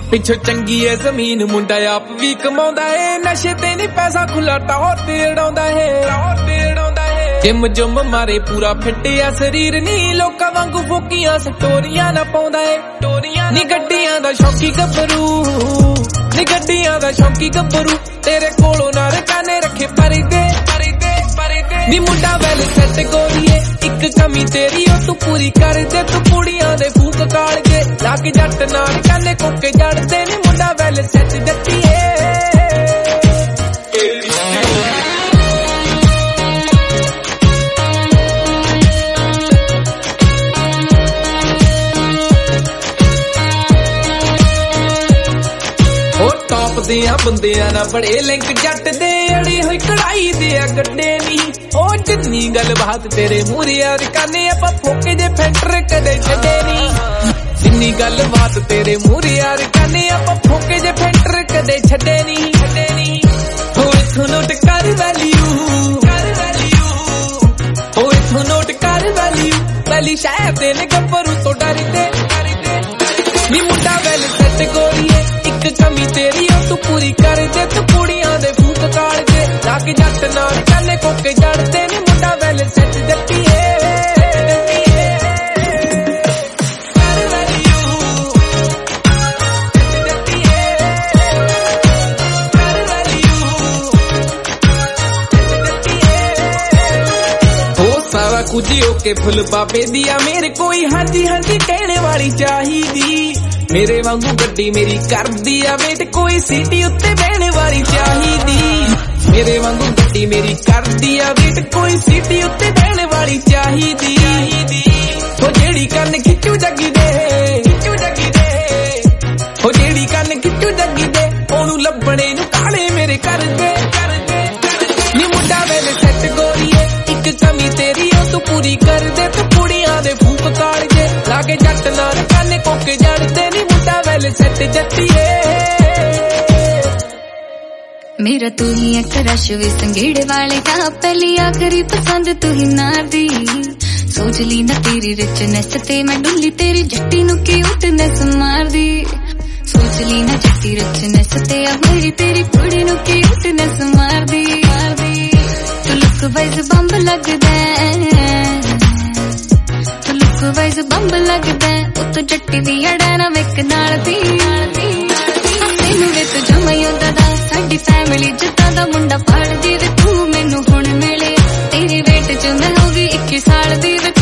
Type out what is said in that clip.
ਪਿੱਛੋਂ ਚੰਗੀ ਐ ਜ਼ਮੀਨ ਮੁੰਡਾ ਆਪ ਵੀ ਕਮਾਉਂਦਾ ਏ ਨਸ਼ੇ ਤੇ ਨਹੀਂ ਪੈਸਾ ਖੁੱਲਾ ਟੌਰ ਤੇ ਉਡਾਉਂਦਾ ਏ ਜਿਮ ਜੁਮ ਮਾਰੇ ਪੂਰਾ ਫਿੱਟ ਆ ਸਰੀਰ ਨੀ ਲੋਕਾਂ ਵਾਂਗੂ ਫੋਕੀਆਂ ਸਟੋਰੀਆਂ ਨਾ ਪਾਉਂਦਾ ਏ ਨੀ ਗੱਡੀਆਂ ਦਾ ਸ਼ੌਕੀ ਗੱਭਰੂ ਨੀ ਗੱਡੀਆਂ ਦਾ ਸ਼ੌਕੀ ਗੱਭਰੂ ਤੇਰੇ ਕੋਲੋਂ ਨਾ ਰਕਾਨੇ ਰੱਖੇ ਪਰਦੇ ਨੀ ਮੁੰਡਾ ਵੈਲ ਸੈੱਟ ਗੋਰੀਏ ਇੱਕ ਕਮੀ ਤੇਰੀ ਉਹ ਤੂੰ ਪੂਰੀ ਕਰ ਦੇ ਤੂੰ ਕੁੜੀਆਂ ਦੇ ਫੂਕ ਕਾਲ ਕੇ ਲੱਗ ਜੱਟ ਨਾਲ ਕਾਨੇ ਕੋਕੇ ਜੜਦੇ ਨੀ ਮੁੰਡਾ ਵੈਲ ਸੈੱਟ ਜੱਟੀਏ ਦਿਆਂ ਬੰਦਿਆਂ ਨਾਲ ਬੜੇ ਲਿੰਕ ਜੱਟ ਦੇ ਅੜੀ ਹੋਈ ਕੜਾਈ ਦੇ ਆ ਗੱਡੇ ਨੀ ਉਹ ਜਿੰਨੀ ਗੱਲ ਬਾਤ ਤੇਰੇ ਮੂਹਰੇ ਆ ਰਕਾਨੇ ਆਪਾਂ ਫੋਕੇ ਜੇ ਫੈਂਟਰ ਕਦੇ ਛੱਡੇ ਨੀ ਜਿੰਨੀ ਗੱਲ ਬਾਤ ਤੇਰੇ ਮੂਹਰੇ ਆ ਰਕਾਨੇ ਆਪਾਂ ਫੋਕੇ ਜੇ ਫੈਂਟਰ ਕਦੇ ਛੱਡੇ ਨੀ ਹੋ ਇਥੋਂ ਨੋਟ ਕਰ ਵੈਲਿਊ ਹੋ ਇਥੋਂ ਨੋਟ ਕਰ ਵੈਲੀ ਸ਼ਾਇਦ ਤੇ ਨੇ ਗੱਭਰੂ ਤੋਂ ਡਰਦੇ ਨੀ ਮੁੰਡਾ ਵੈਲ ਸੈੱਟ ਗੋਰੀਏ ਇੱਕ ਕਮੀ ਤੇਰੀ ਉਹ ਤੂੰ ਪੂਰੀ ਕਰ ਦੇ ਤੂੰ ਕੁੜੀਆਂ ਦੇ ਫੂਕ ਕਾਲ ਕੇ ਲੱਗ ਜੱਟ ਨਾਲ ਕਾਨੇ ਕੋਕੇ ਜੜਦੇ ਨੀ ਮੁੰਡਾ ਵੈਲ ਸੈੱਟ ਜੱਟੀਏ ਸਾਰਾ ਕੁਝ ਓਕੇ ਫੁੱਲ ਬਾਬੇ ਦੀ ਆ ਮੇਰੇ ਕੋਈ ਹਾਂਜੀ ਹਾਂਜੀ ਕਹਿਣੇ ਵਾਲੀ ਚਾਹੀਦੀ ਮੇਰੇ ਵਾਂਗੂ ਗੱਡੀ ਮੇਰੀ ਕਰਦੀ ਆ ਵੇਟ ਕੋਈ ਸੀਟੀ ਉੱਤੇ ਬਹਿਣੇ ਵਾਲੀ ਚਾਹੀਦੀ ਮੇਰੇ ਵਾਂਗੂ ਗੱਡੀ ਮੇਰੀ ਕਰਦੀ ਆ ਵੇਟ ਕੋਈ ਸੀਟੀ ਉੱਤੇ ਬਹਿਣੇ ਵਾਲੀ ਚਾਹੀਦੀ ਹੋ ਜਿਹੜੀ ਕੰਨ ਖਿੱਚੂ ਜੱਗੀ ਦੇ ਹੋ ਜਿਹੜੀ ਕੰਨ ਖਿੱਚੂ ਜੱਗੀ ਦੇ ਉਹਨੂੰ ਲੱਭਣੇ ਨੂੰ ਕਾਲੇ ਮੇਰੇ ਕਰਦੇ ਨੀ ਮੁੰਡਾ ਵੇਲੇ ਸੈੱਟ ਗੋਰੀਏ ਇੱਕ ਕਮੀ ਤੇਰੀ ਉਹ ਤੂੰ ਪੂਰੀ ਕਰ ਦੇ ਤੂੰ ਕੁੜੀਆਂ ਦੇ ਫੂਕ ਕਾਲ ਜੇ ਲਾਗੇ ਜੱਟ ਨਾਲ ਕਾਨੇ ਕੋਕੇ ਜੜਦੇ ਨੀ ਮੁੰਡਾ ਵੈਲ ਸੈੱਟ ਜੱਟੀਏ मेरा तू ही एक रश वे संगेड़े वाले का पहली आखिरी पसंद तू ही नार दी सोच ली ना तेरी रिचनेस ते मैं डुल्ली तेरी जट्टी नु क्यूटनेस मार दी सोच ली ना जट्टी रिचनेस ते अब मेरी तेरी कुड़ी नु क्यूटनेस मार दी तू लुक वाइज बंब लगदा तू लुक वाइज बंब लगदा ओ तो जट्टी दी अड़ा ना विक नाल दी तेनू वे तू जमाई दा साडी फैमिली जिद्दां दा मुंडा पालदी ते तू मैनू हुण मिले तेरी वेट च मैं हो गई 21 साल दी।